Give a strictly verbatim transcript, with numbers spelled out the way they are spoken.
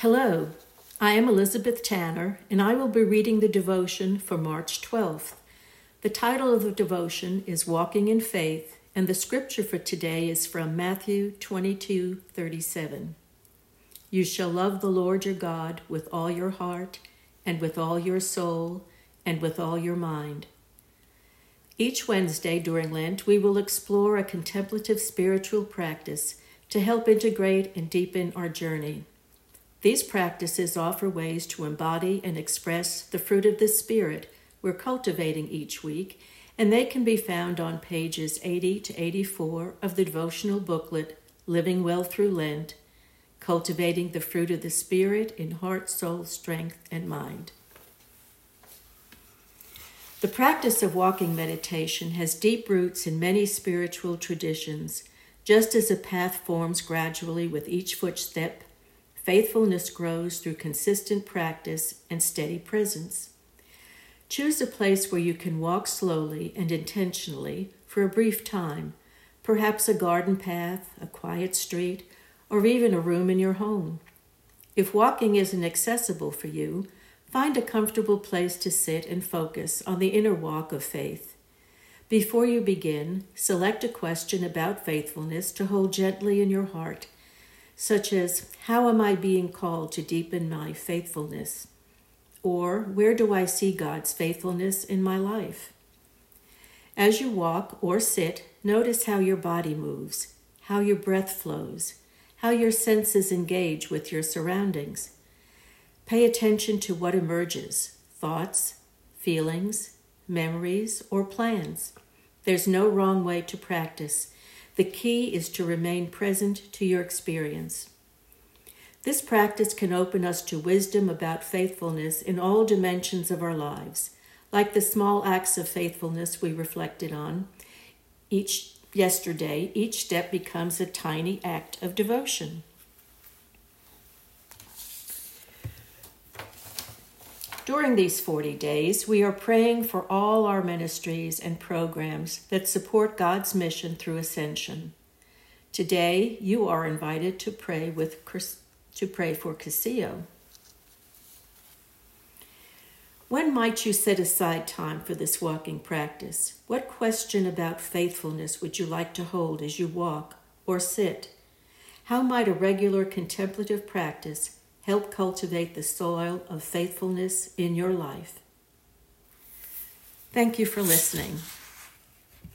Hello, I am Elizabeth Tanner, and I will be reading the devotion for March twelfth. The title of the devotion is Walking in Faith, and the scripture for today is from Matthew twenty-two thirty-seven. You shall love the Lord your God with all your heart, and with all your soul, and with all your mind. Each Wednesday during Lent, we will explore a contemplative spiritual practice to help integrate and deepen our journey. These practices offer ways to embody and express the fruit of the Spirit we're cultivating each week, and they can be found on pages eighty to eighty-four of the devotional booklet, Living Well Through Lent, Cultivating the Fruit of the Spirit in Heart, Soul, Strength, and Mind. The practice of walking meditation has deep roots in many spiritual traditions. Just as a path forms gradually with each footstep, faithfulness grows through consistent practice and steady presence. Choose a place where you can walk slowly and intentionally for a brief time, perhaps a garden path, a quiet street, or even a room in your home. If walking isn't accessible for you, find a comfortable place to sit and focus on the inner walk of faith. Before you begin, select a question about faithfulness to hold gently in your heart, such as, how am I being called to deepen my faithfulness? Or, where do I see God's faithfulness in my life? As you walk or sit, notice how your body moves, how your breath flows, how your senses engage with your surroundings. Pay attention to what emerges, thoughts, feelings, memories, or plans. There's no wrong way to practice. The key is to remain present to your experience. This practice can open us to wisdom about faithfulness in all dimensions of our lives. Like the small acts of faithfulness we reflected on each yesterday, each step becomes a tiny act of devotion. During these forty days, we are praying for all our ministries and programs that support God's mission through Ascension. Today, you are invited to pray with to pray for Casio. When might you set aside time for this walking practice? What question about faithfulness would you like to hold as you walk or sit? How might a regular contemplative practice help cultivate the soil of faithfulness in your life? Thank you for listening.